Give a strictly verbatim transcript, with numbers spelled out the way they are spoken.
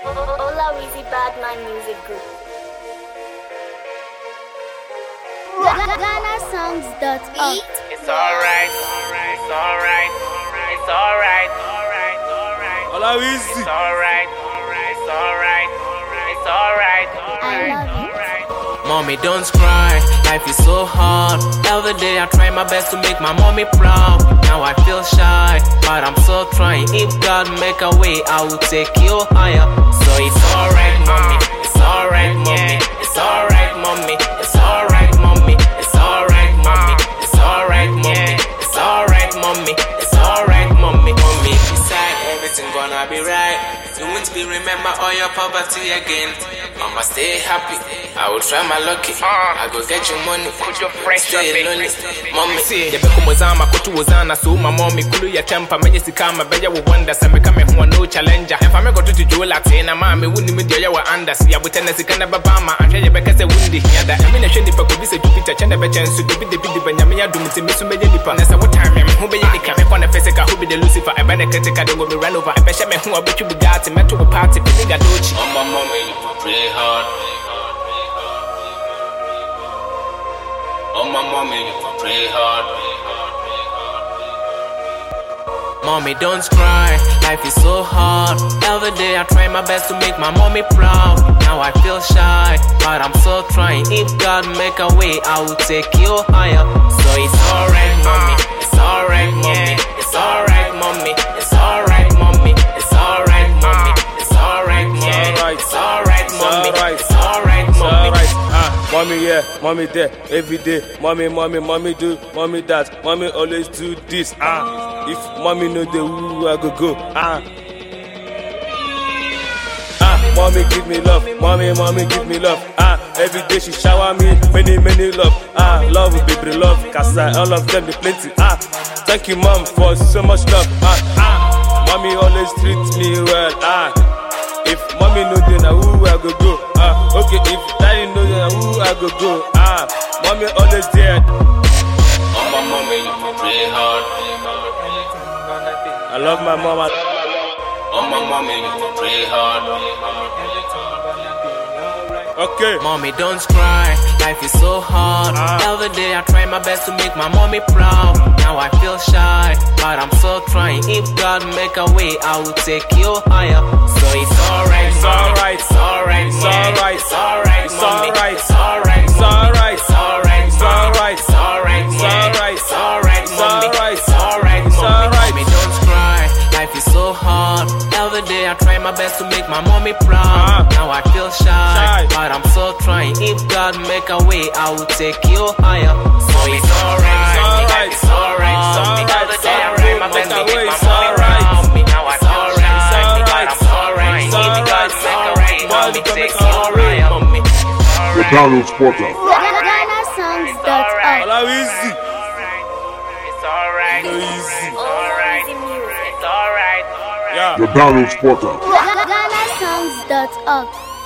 Olawizy Badman Music Group. Ghana Songs dot org. It's alright, it's alright, it's alright, alright, alright. Olawizy. It's alright, it's alright, it's alright, I love you. Mommy, don't cry, life is so hard. Every day I try my best to make my mommy proud. Now I feel shy, but I'm so trying. If God make a way, I will take you higher. So it's alright, mommy, it's alright, mommy, it's alright, mommy, it's alright, mommy, it's alright, mommy, it's alright, mommy, it's alright, mommy, it's alright, mommy, mommy. Beside everything gonna be right. You won't be remember all your poverty again. Mama, stay happy. I will try my lucky. I go get you money. Put your fresh Stay up lonely. Mommy, See, the Beku Mozama, Kotu Wazana, so my mommy, Kulu ya temper, Menysikama, Beja will wonder, Sammy come who no challenger. And if I go to Julatina, Mammy, wouldn't meet your under, see, I would tell us Kana Babama, and tell you because the windy here. I mean, I should be a Jupiter, Chanda Bechans, to be the Bidi Benyamia, doing to Miss Medipa. That's what time, who be the camp on the Physica, who be the Lucifer, I better get a will be run over. I bet you who I bet you be got to metal party, Pinga Dochi. oh my mommy, you pray hard. Oh my mommy, you pray hard. Mommy, don't cry, life is so hard. Every day I try my best to make my mommy proud. Now I feel shy, but I'm so trying. If God make a way, I will take you higher. So it's alright, mommy, it's alright, mommy, it's alright, mommy, it's alright, mommy, it's alright, mommy, it's alright, mommy, it's alright, mommy, it's alright, mommy. Alright, ah, mommy yeah, mommy there, every day. Mommy, mommy, mommy do, mommy that, mommy always do this. Ah, if mommy know the woo, I go go. Ah, ah, mommy give me love, mommy, mommy give me love. Ah, every day she shower me many, many love. Ah, love, baby, love, cause I all of them be plenty. Ah, thank you, mom, for so much love. Ah, ah, mommy always treat me well. Ah. If mommy know then I who I go go. Ah, okay. If daddy know then I who I go go. Ah, mommy always there. Oh my mommy, you pray hard. I love my mama. Oh my mommy, you pray hard. Okay. Mommy, don't cry, life is so hard. Ah. Every day I try my best to make my mommy proud. Now I feel shy, but I'm so trying. If God make a way, I will take you higher. So it's alright, It's alright. it's alright, It's alright. it's alright, It's mommy. alright. It's alright, It's alright. it's alright, It's alright. it's alright, It's alright. it's alright, It's mommy. alright. It's alright, It's mommy. alright. Mommy, don't cry, life is so hard. Every day I try my best to make my mommy proud. Ah. Now I feel shy, Shy. but I'm so trying. If God make a way, I will take you higher. So it's alright, It's alright. it's alright, It's mommy. alright. Every day I It's try my alright. best to Make a make way. my It's mommy alright. proud. Now I feel It's shy, alright. but I'm so trying. It's If God alright. make a way, I will It's take alright. you higher, mommy. The Download Portal. Ghana Songs dot org. Olawizy. It's alright, No easy. it's alright, Olawizy Music. it's alright. Yeah. The Download Portal. Ghana Songs dot org.